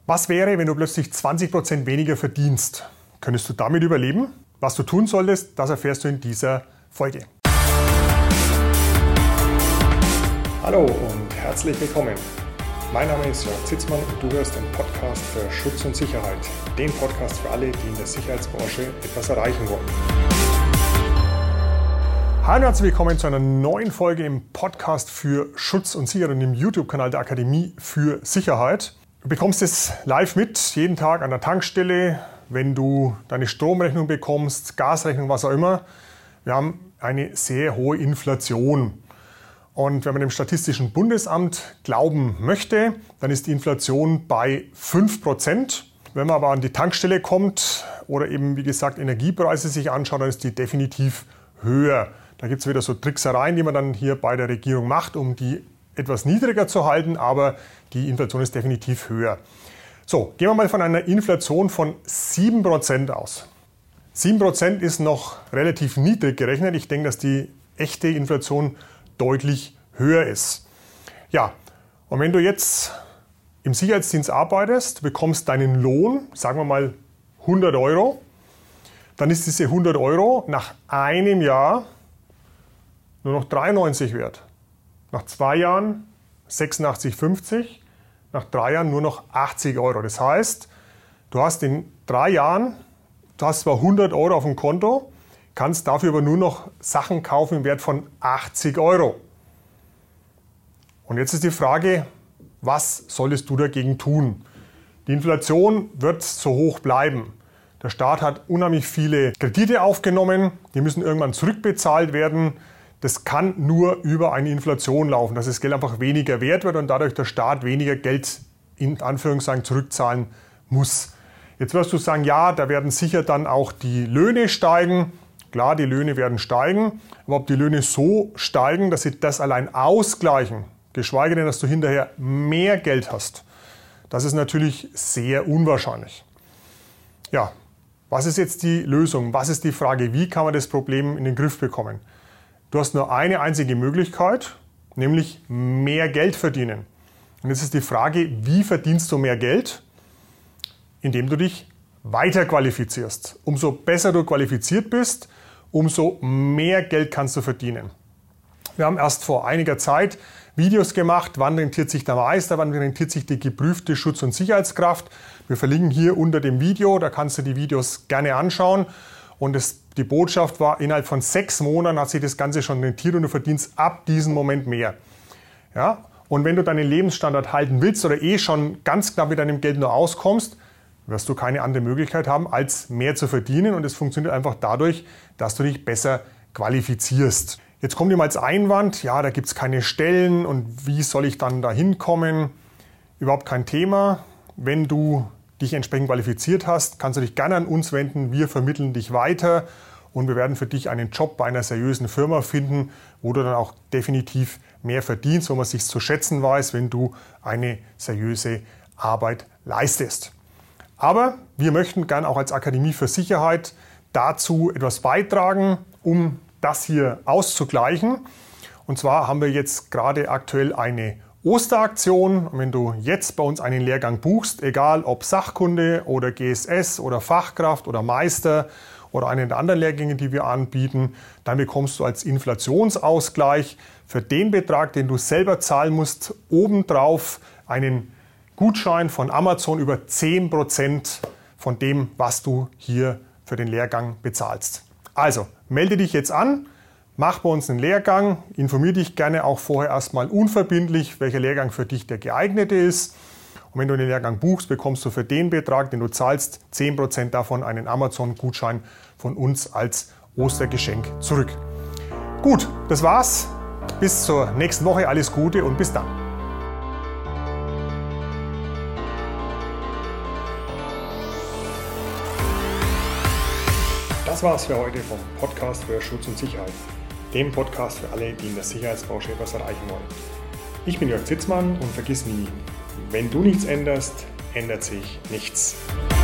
Was wäre, wenn du plötzlich 20% weniger verdienst? Könntest du damit überleben? Was du tun solltest, das erfährst du in dieser Folge. Hallo und herzlich willkommen. Mein Name ist Jörg Zitzmann und du hörst den Podcast für Schutz und Sicherheit. Den Podcast für alle, die in der Sicherheitsbranche etwas erreichen wollen. Hallo und herzlich willkommen zu einer neuen Folge im Podcast für Schutz und Sicherheit und im YouTube-Kanal der Akademie für Sicherheit. Du bekommst es live mit, jeden Tag an der Tankstelle, wenn du deine Stromrechnung bekommst, Gasrechnung, was auch immer. Wir haben eine sehr hohe Inflation. Und wenn man dem Statistischen Bundesamt glauben möchte, dann ist die Inflation bei 5%. Wenn man aber an die Tankstelle kommt oder eben, wie gesagt, Energiepreise sich anschaut, dann ist die definitiv höher. Da gibt es wieder so Tricksereien, die man dann hier bei der Regierung macht, um die etwas niedriger zu halten, aber die Inflation ist definitiv höher. So, gehen wir mal von einer Inflation von 7% aus. 7% ist noch relativ niedrig gerechnet. Ich denke, dass die echte Inflation deutlich höher ist. Ja, und wenn du jetzt im Sicherheitsdienst arbeitest, du bekommst deinen Lohn, sagen wir mal 100 Euro, dann ist diese 100 Euro nach einem Jahr nur noch 93 wert. Nach 2 Jahren 86,50, nach 3 Jahren nur noch 80 Euro. Das heißt, du hast in 3 Jahren, du hast zwar 100 Euro auf dem Konto, kannst dafür aber nur noch Sachen kaufen im Wert von 80 Euro. Und jetzt ist die Frage, was solltest du dagegen tun? Die Inflation wird so hoch bleiben. Der Staat hat unheimlich viele Kredite aufgenommen, die müssen irgendwann zurückbezahlt werden. Das kann nur über eine Inflation laufen, dass das Geld einfach weniger wert wird und dadurch der Staat weniger Geld in Anführungszeichen zurückzahlen muss. Jetzt wirst du sagen, ja, da werden sicher dann auch die Löhne steigen. Klar, die Löhne werden steigen, aber ob die Löhne so steigen, dass sie das allein ausgleichen, geschweige denn, dass du hinterher mehr Geld hast, das ist natürlich sehr unwahrscheinlich. Ja, was ist jetzt die Lösung? Was ist die Frage? Wie kann man das Problem in den Griff bekommen? Du hast nur eine einzige Möglichkeit, nämlich mehr Geld verdienen. Und jetzt ist die Frage, wie verdienst du mehr Geld? Indem du dich weiter qualifizierst. Umso besser du qualifiziert bist, umso mehr Geld kannst du verdienen. Wir haben erst vor einiger Zeit Videos gemacht, wann rentiert sich der Meister, wann rentiert sich die geprüfte Schutz- und Sicherheitskraft. Wir verlinken hier unter dem Video, da kannst du die Videos gerne anschauen. Und die Botschaft war, innerhalb von 6 Monaten hat sich das Ganze schon rentiert und du verdienst ab diesem Moment mehr. Ja? Und wenn du deinen Lebensstandard halten willst oder schon ganz knapp mit deinem Geld nur auskommst, wirst du keine andere Möglichkeit haben, als mehr zu verdienen. Und es funktioniert einfach dadurch, dass du dich besser qualifizierst. Jetzt kommt ihm als Einwand, ja, da gibt es keine Stellen und wie soll ich dann da hinkommen? Überhaupt kein Thema. Wenn du dich entsprechend qualifiziert hast, kannst du dich gerne an uns wenden. Wir vermitteln dich weiter und wir werden für dich einen Job bei einer seriösen Firma finden, wo du dann auch definitiv mehr verdienst, wo man sich zu schätzen weiß, wenn du eine seriöse Arbeit leistest. Aber wir möchten gerne auch als Akademie für Sicherheit dazu etwas beitragen, um das hier auszugleichen. Und zwar haben wir jetzt gerade aktuell eine Osteraktion. Und wenn du jetzt bei uns einen Lehrgang buchst, egal ob Sachkunde oder GSS oder Fachkraft oder Meister oder einen der anderen Lehrgänge, die wir anbieten, dann bekommst du als Inflationsausgleich für den Betrag, den du selber zahlen musst, obendrauf einen Gutschein von Amazon über 10% von dem, was du hier für den Lehrgang bezahlst. Also, melde dich jetzt an. Mach bei uns einen Lehrgang, informier dich gerne auch vorher erstmal unverbindlich, welcher Lehrgang für dich der geeignete ist. Und wenn du den Lehrgang buchst, bekommst du für den Betrag, den du zahlst, 10% davon einen Amazon-Gutschein von uns als Ostergeschenk zurück. Gut, das war's. Bis zur nächsten Woche. Alles Gute und bis dann. Das war's für heute vom Podcast für Schutz und Sicherheit. Dem Podcast für alle, die in der Sicherheitsbranche etwas erreichen wollen. Ich bin Jörg Zitzmann und vergiss nie, wenn du nichts änderst, ändert sich nichts.